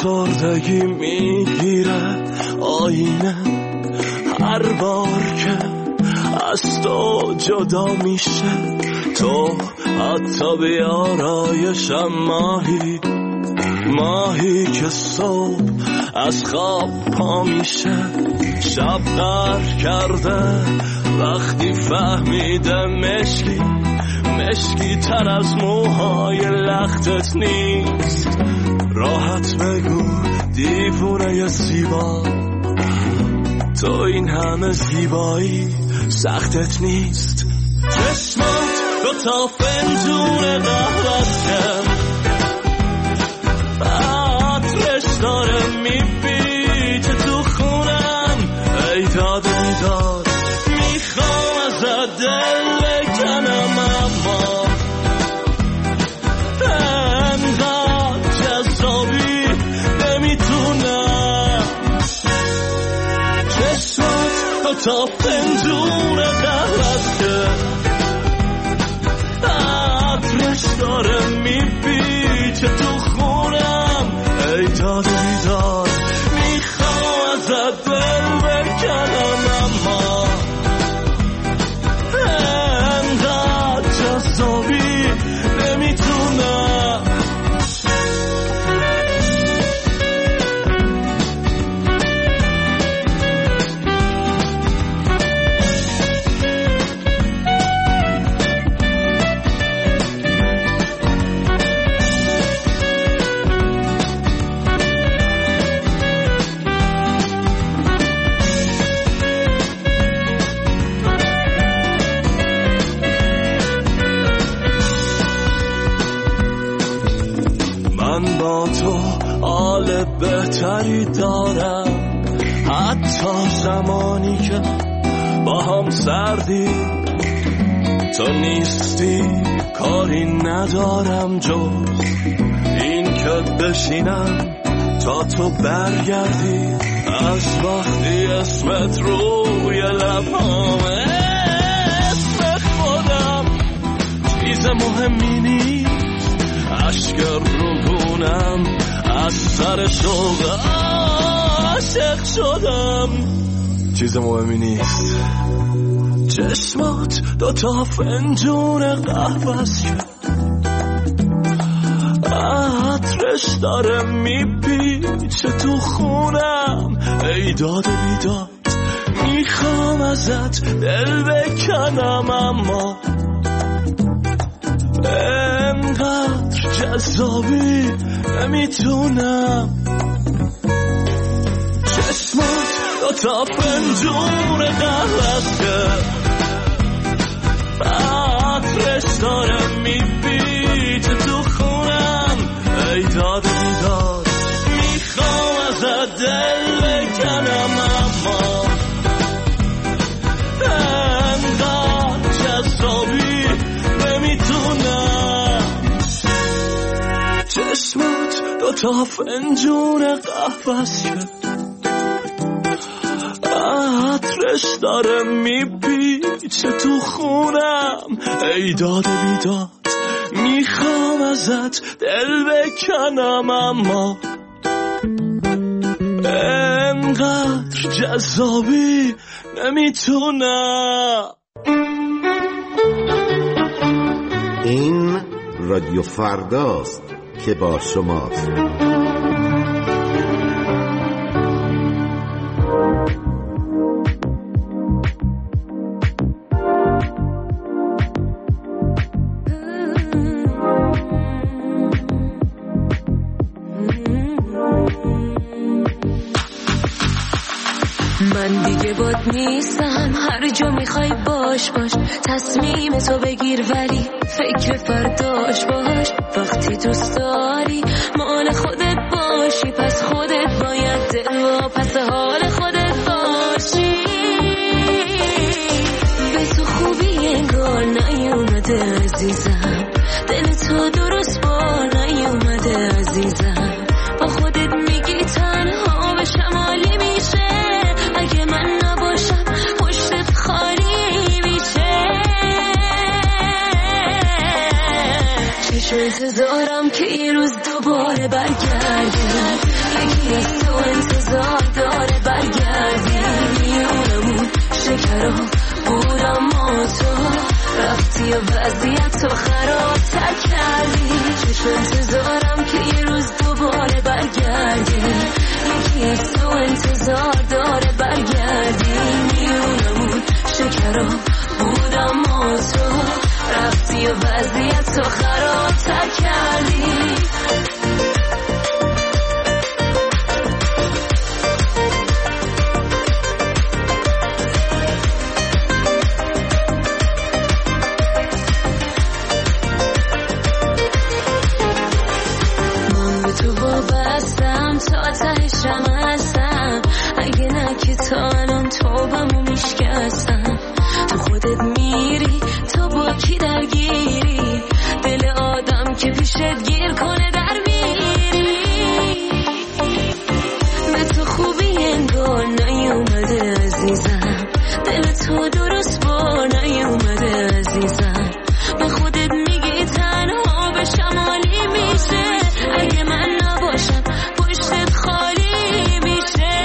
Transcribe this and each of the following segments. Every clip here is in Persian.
افسردگی میگیره آینه هر بار که از تو جدا میشه. تو حتی به آرایشم ماهی که صبح از خواب پا میشه. شب غر کرده وقتی فهمیده مشکی تر از موهای لختت نیست. راحت بگو دیوونه زیبا، تو این همه زیبایی سختت نیست. چشمات دوتا فنجون قهوه‌ست که عطرش داره میپیچه تو خونم. ای داد بیداد میخوام ازت دل بکنم، اما انقدر جذابی نمیتونم. چشمات دوتا فنجون قهوه‌ست که عطرش داره میپیچه تو خونم. ای داد بیداد میخوام ازت دل بکنم، اما انقدر جذابی نمیتونم. من با تو حال بهتری دارم، حتی زمانی که با هم سردی. تو نیستی کاری ندارم جز این که بشینم تا تو برگردی. از وقتی اسمت روی لبامه اسم خودم چیز مهمی نیست. اشک رونم از سر شوق عاشق شدم، چیز مهمی نیست. چشمات دوتا فنجون قهوه‌ست که عطرش داره میپیچه تو خونم. ای داد بیداد میخوام ازت دل بکنم، اما انقدر جذابی نمیتونم. چشمات دوتا فنجون قهوه‌ست که عطرش داره میپیچه تو خونم. ای داد بیداد میخوام ازت دل بکنم، اما انقدر جذابی نمیتونم. چشمات دوتا فنجون قهوه‌ست که عطرش داره میپیچه تو خونم. ای داد بیداد میخوام ازت دل بکنم، اما انقدر جذابی نمیتونم. این رادیو فرداست که با شماست. من دیگه باد نیستم، هر جا میخوای باش تصمیم تو بگیر ولی فکر فرداش باش. وقتی دوست داری مال خودت باشی، پس خودت باید دل و پس حال خودت باشی. به تو خوبی انگار نیومده عزیزم، دل تو درست بار نیومده عزیزم. با خودت میگی تنها به شمالی میشه، اگه من نباشم پشتت خالی میشه. چشم انتظارم که یه روز دوباره برگرده، یکی از تو انتظار داره برگردی. میونمون شکرا بود اما تو رفتی و وضعیت تو خرابتر کردی. چشم انتظارم که یه روز دوباره برگردی. یکی از تو انتظار داره برگردی. میونمون شکرا بود اما تو رفتی و وضعیت تو خرابتر کردی. من به تو وابستم تا تهشم هستم. اگه نه که تا الان توبمو میشکستم. تو خودت میری تو با کی درگیری؟ دل آدم که پیشت گیر کنه در میری. به تو خوبی انگار نیومده عزیزم. دل تو درست بار نیومده عزیزم. به خودت میگی تنها به شمالی میشه. اگه من نباشم پشتت خالی میشه.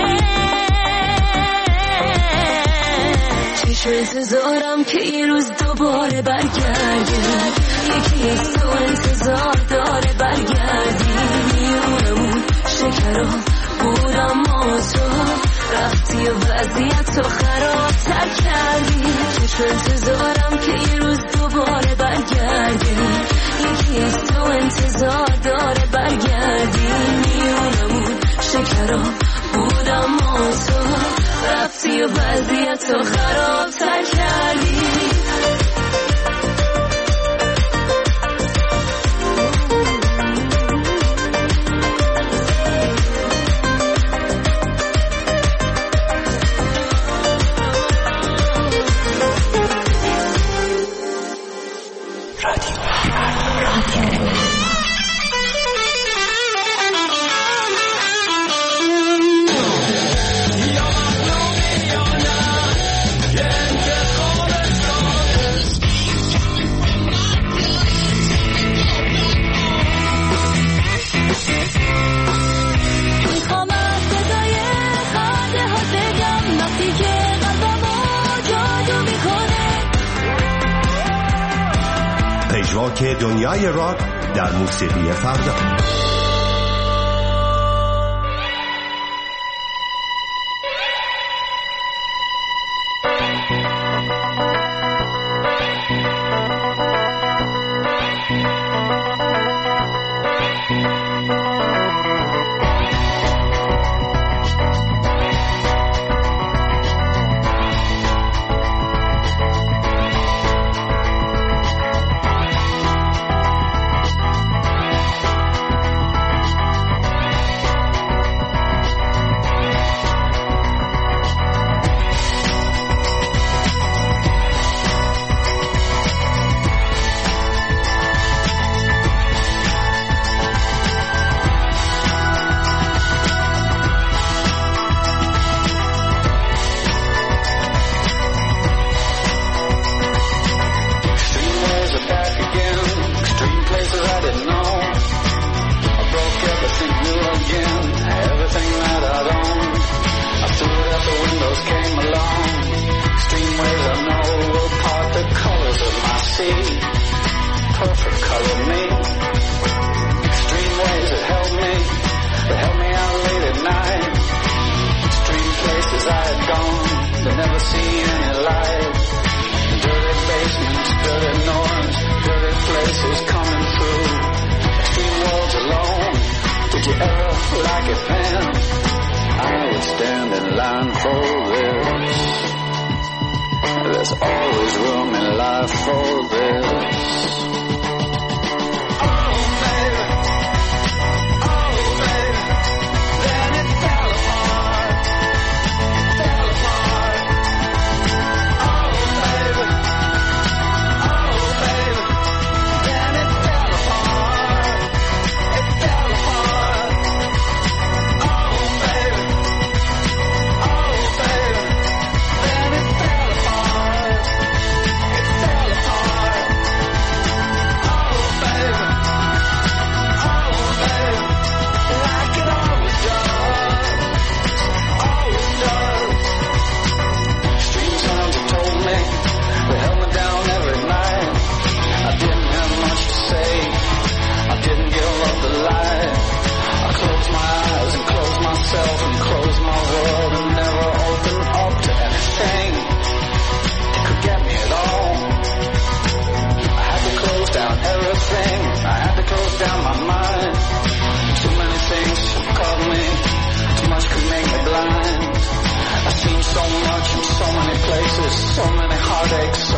چشم انتظارم که یه روز دوباره برگردی. یکی از تو انتظار داره برگردی. میونمون شکرا بود اما تو رفتی و وضعیت تو خرابتر کردی. چشم انتظارم که یه روز دوباره برگردی. یکی از تو انتظار داره برگردی. میونمون شکرا بود اما تو رفتی و وضعیت تو خرابتر کردی. که دنیای راک در موسیقی فردا.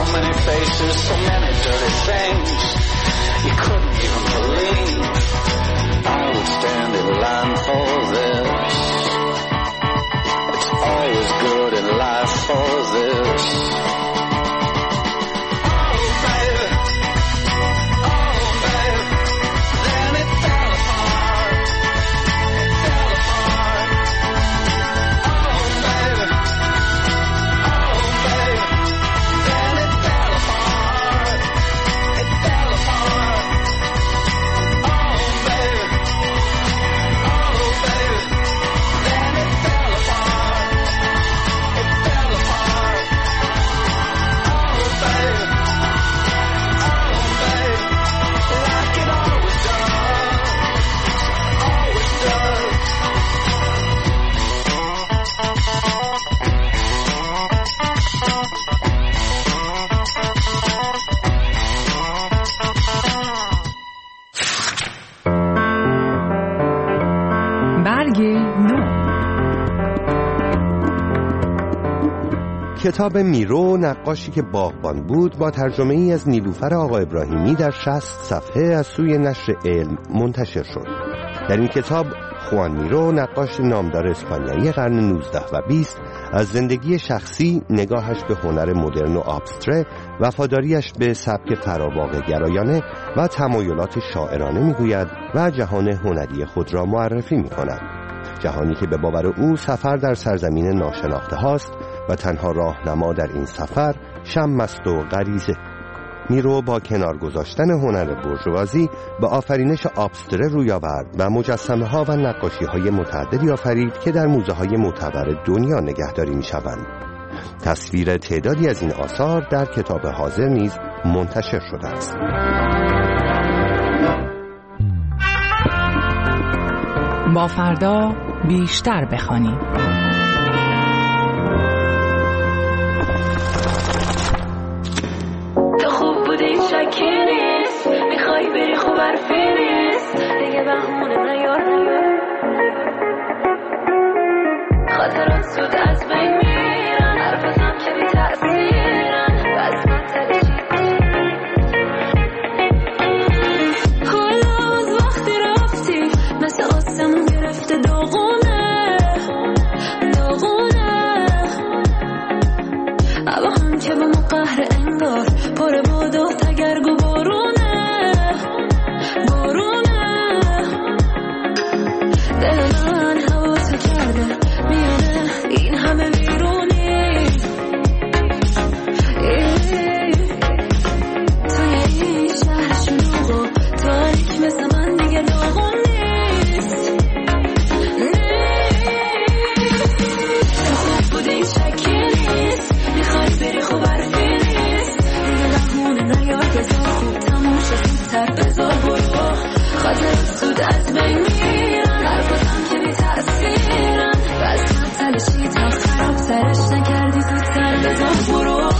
many faces, so many dirty things you couldn't even believe. I would stand in line for this. It's always good in life for this. کتاب میرو، نقاشی که باغبان بود، با ترجمه ای از نیلوفر آقا ابراهیمی در 60 صفحه از سوی نشر علم منتشر شد. در این کتاب خوان میرو، نقاش نامدار اسپانیایی قرن 19 و 20، از زندگی شخصی، نگاهش به هنر مدرن و ابستره، وفاداریش به سبک فراواقع گرایانه و تمایلات شاعرانه میگوید و جهان هنری خود را معرفی میکند. جهانی که به باور او سفر در سرزمین ناشناخته هاست و تنها راهنما در این سفر شم است و غریزه. میرو با کنار گذاشتن هنر بورژوازی به آفرینش ابستره روی آورد و مجسمه ها و نقاشی های متعددی آفرید که در موزه های معتبر دنیا نگهداری می شوند. تصویر تعدادی از این آثار در کتاب حاضر نیز منتشر شده است. با فردا بیشتر بخوانیم. تو خوب بودی شکی نیست، میخوای بری خوب حرفی نیست، دیگه بهونه نیار خاطرات زود از بین میرن، حرفتم که بی تأثیرن، بس منطقه حالا از وقتی رفتی مثل آسمون گرفته داغونه اما هم که به ما قهر انگار پر باد و تگرگ و بارونه دل من هوا تو کرده میانه این همه بیرونی توی این شهر شلوغ و تاریک مثل من دیگه داغون نیست تو خوب بودی شکی نیست میخوای بری خوب حرفی نیست دیگه بهونه نیار بذار خوب تموم شد زودتر بذار برو خاطرات زود از بین میرن حرفاتم که بی تأثیرن بس مطلشی تا خراب سرش نکردی زودتر بذار برو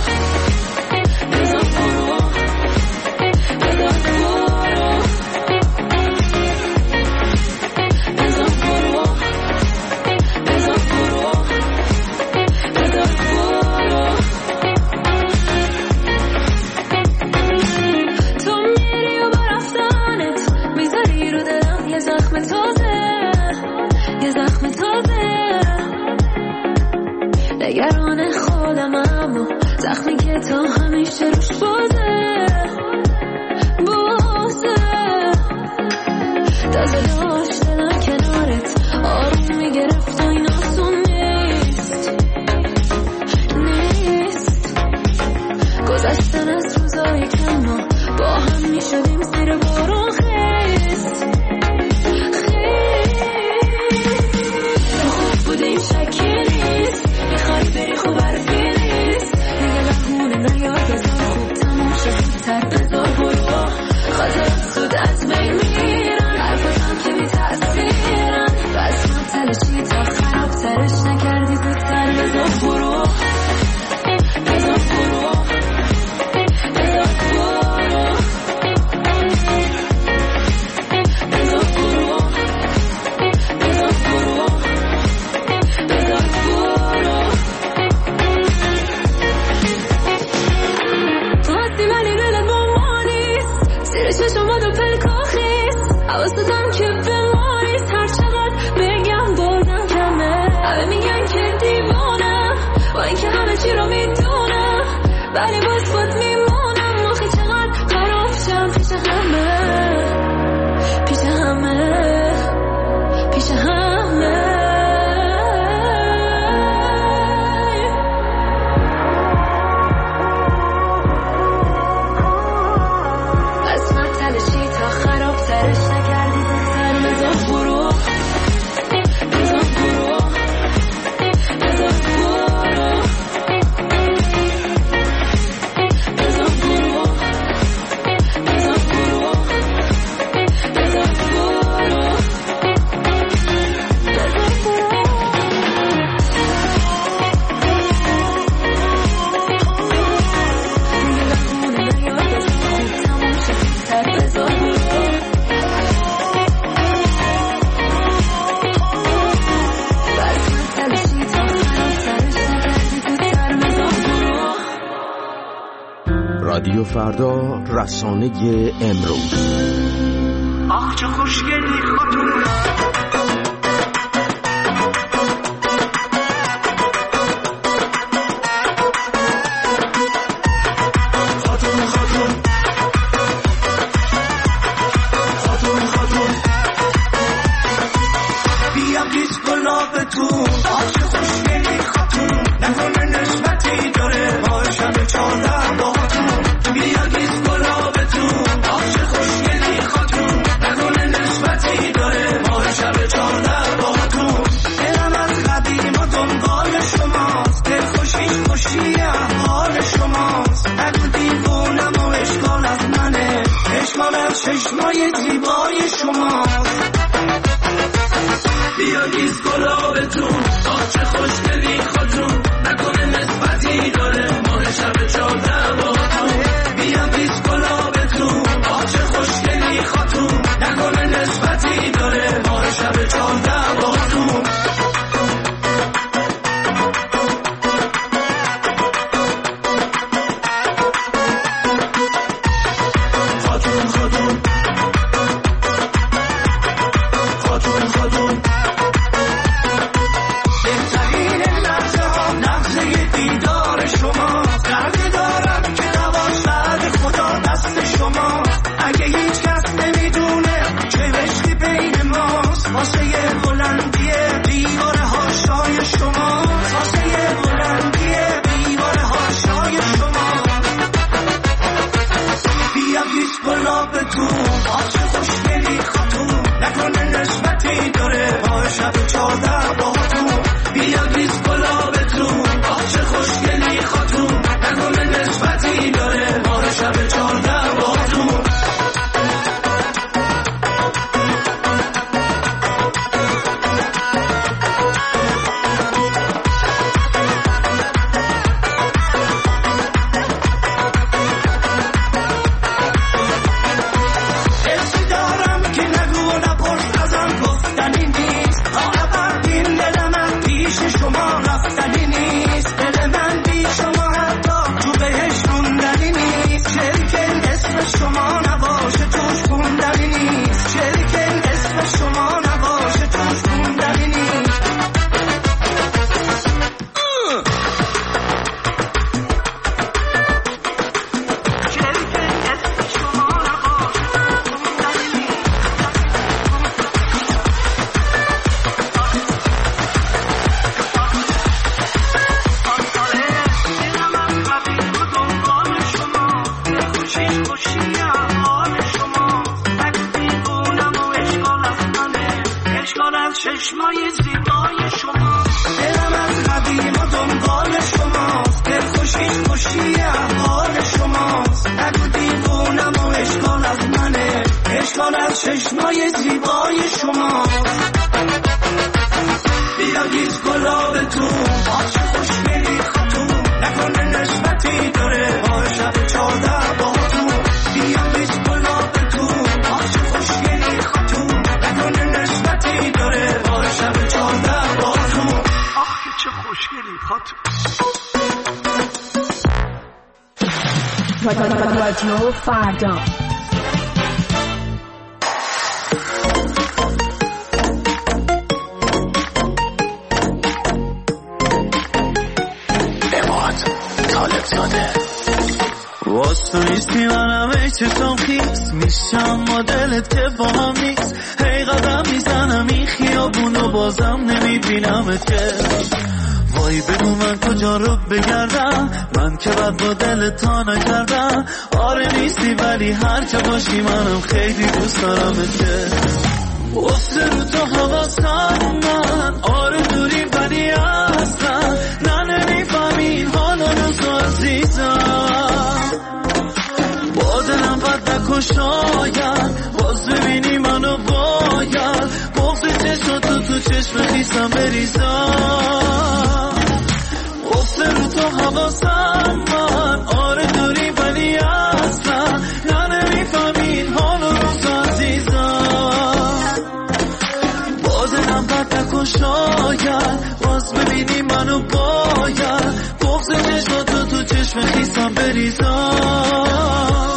نگران خودم اما زخمی که تا همیشه روش بازه تازه داشتنم کنارت آروم میگرفت و این آسون نیست گذشتن از روزایی که ما با هم میشدیم زیر بارون خیست تو خوب بودی شکی نیست میخوای بری خوب حرفی نیست دیگه بهونه نیار بذار خوب به چشمات و پلکا خیس حواستم که به مایز هر چقدر بگم بازم کمه همه میگن که دیوانم با این که همه چی رو میدونم ولی باز باد میمونم آخه چقدر خراب شم پیش همه پیش همه پیش همه رادیو فردا، رسانه امروز. آخ چه خوشگلی خاتون بیا بیس گلابتون آخ چه خوشگلی خاتون نکنه نسبتی داره ما شب 14 باهاتون بیا بیس گلابتون آخ چه خوشگلی خاتون نکنه نسبتی داره ما شب 14 باهاتون دلم از قدیم و دنبال شماست دل خوشیش خوشی احوال شماست نگو دیوونم و اشکال از منه اشکالم چشمای زیبای شماست بیا گیز گلابتون آخ چه خوشگلی خاتون نکنه نسبتی داره ماه شب 14 باهاتون بیا گیز گلابتون آخ چه خوشگلی خاتون نکنه نسبتی داره ماه شب 14 باهاتون خاتون خاتون خاتون خاتون بهترین لحظه ها لحظه دیدار شما درد دارم که نباش بعد خدا دست شما اگه هیچ کس نمیدونه که رشتی بین ماست واسه بلندی دیوار هاشای شما واسه بلندی دیوار هاشای شما بیا گیس گلابتون آخ چه خوشگلی خاتون نکنه نسبتی داره ما شب 14 باهاتون بیا گیس گلابتون آخ چه خوشگلی خاتون نکنه نسبتی داره ما شب 14 باهاتون حسی دارم که نگو نپرس ازم گفتنی نیست تا ابد این دل من پیش شما رفتنی نیست دل من بی شما حتی تو بهش موندنی نیست شریکن اسم شما نباشه توش خوندنی نیست شریکن اسم شما نباشه توش خوندنی نیست شریکن اسم شما نباشه خوندنی نیست دلم از قدیم و دنبال شما دل خوشیش خوشی احوال شما نگو دیوونم و اشکال از منه اشکال از چشمای زیبای شما دلم از قدیم و دنبال شماست دل خوشیش خوشی احوال شماست نگو دیوونم و اشکال از منه اشکال از چشمای زیبای شماست بیا گیز گلابتون آخ چه خوشگلی خاتون نکنه نسبتی داره ما شب 14 باهاتون بیا گیز گلابتون آخ چه خوشگلی خاتون نکنه نسبتی داره ما شب 14 باهاتون آخ چه خوشگلی خاتون رادیو فردا افتاده. واسه نیستی منم ای چشم خیس میشم ما دلت که با هم نیست. هی قدم میزنم این خیابونو بازم نمیبینمت که. وای بگو من کجا رو بگردم، من که بد با دلت تا نکردم. آره نیستی ولی هر جا باشی منم خیلی دوست دارمت که. افته رو تو حواسم من، آره دوری ولی اصلا نه نمیفهمی حالا روزو عزیزم. با دلم بد نکن شاید باز ببینی منو باید بغض چشم تو چشم خیسم بریزم. افته رو تو حواسم من، آره دوری ولی اصلا نه نمیفهمی حالا روزو عزیزم. با دلم بد نکن شاید باز ببینی منو باید بغض چشم تو چشم خیسم بریزم.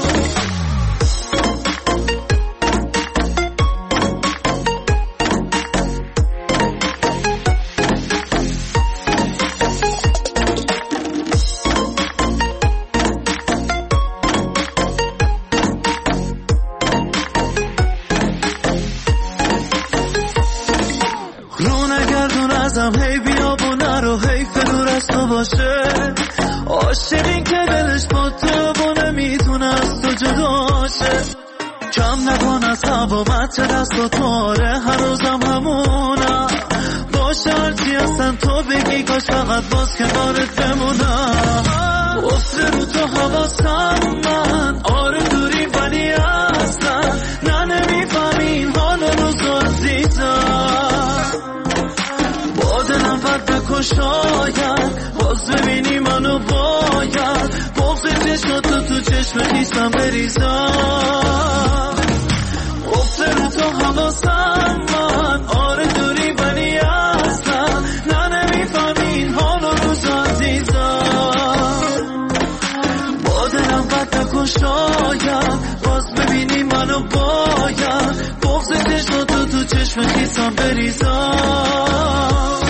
هی بیا و نرو هی فنور از تو باشه. عاشقی که دلش با تو و نمیتونه از تو جداشه. کم نکن از حبابت چه دست و تواره هنوزم همونم باشه. هرچی هستن تو بگی کاش فقط باز کنارت بمونم. افته رو تو حواسم من، آره دوری ولی اصلا نه نمیفهمین حالا روزو عزیزم. با دلم بد نکن شاید باز ببینی منو باید بغض چشم تو چشم خیسم بریزم. افته رو تو حواسم من، آره دوری ولی اصلا نه نمیفهمین حالا روزو عزیزم. با دلم بد نکن شاید باز ببینی منو باید بغض چشم تو چشم خیسم بریزم.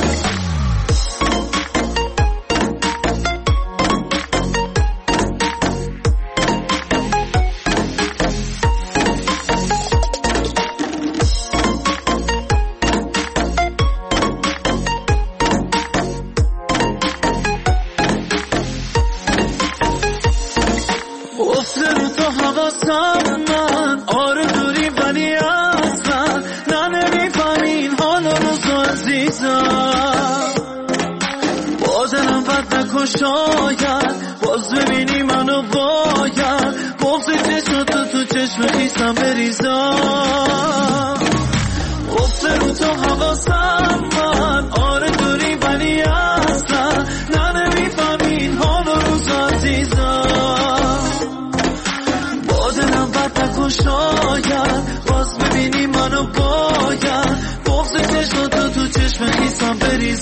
شاید باز ببینی منو باید بغض چشم تو چشم خیسم بریزم. افته رو تو حواسم من، آره دوری ولی اصلا نه نمیفهمین حالا روزو عزیزم. با دلم بد نکن شاید باز ببینی منو باید بغض چشم تو چشم خیسم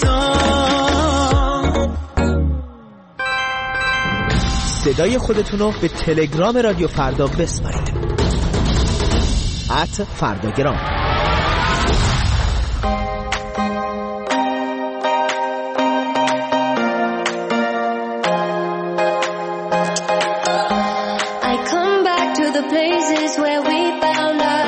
بریزم. صدای خودتونو به تلگرام رادیو فردا بسپارید. @فرداگرام. I come back to the places where we found our